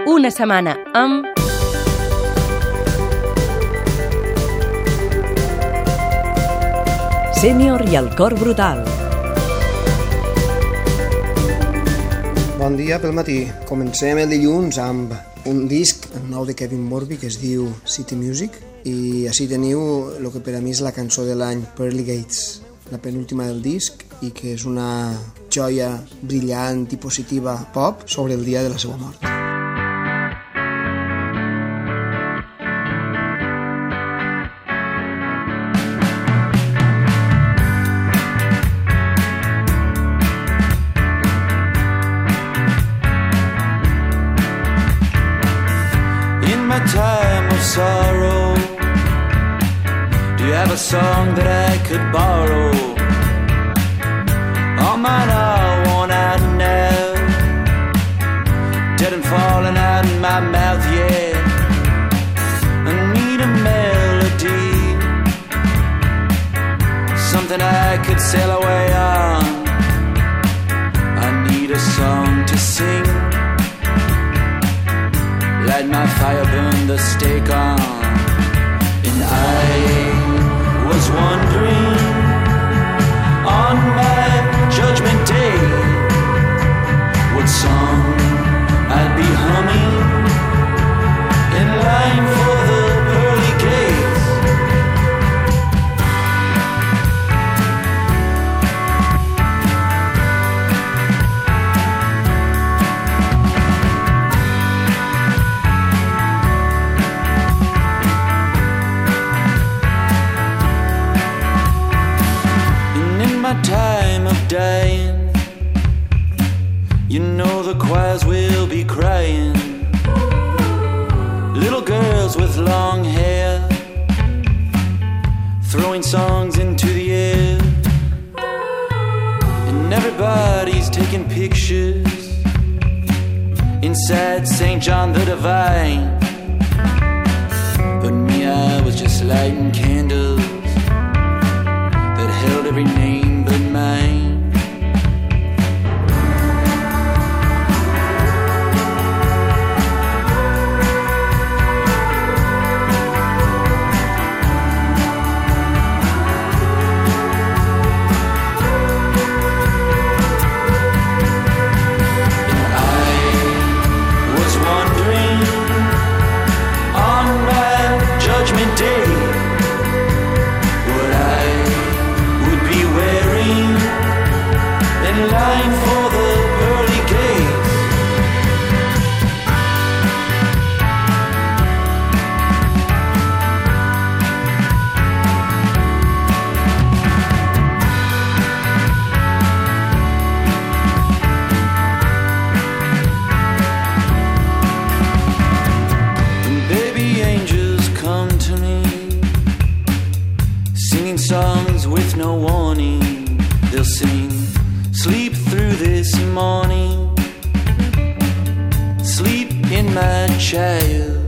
Una setmana amb... Sènior i el cor brutal. Bon dia pel matí. Comencem el dilluns amb un disc nou de Kevin Morby que es diu City Music i així teniu el que per a mi és la cançó de l'any, Pearly Gates, la penúltima del disc i que és una joia brillant i positiva pop sobre el dia de la seva mort. Time of sorrow, do you have a song that I could borrow? All mine are worn out now, dead and falling out in my mouth, yeah. I need a melody, something I could sail away on. I need a song to sing, light my fire, burn the stake on. And I was wondering on my judgment day what song I'd be humming in line for the pearly gates. Time of dying, you know the choirs will be crying. Little girls with long hair throwing songs into the air, and everybody's taking pictures inside St. John the Divine. But me, I was just lighting candles that held every name but mine. And I was wondering on my judgment day what I would be wearing in line for the pearly gates. When baby angels come to me, singing songs with no warning, they'll sing, sleep through this morning, sleep in my child.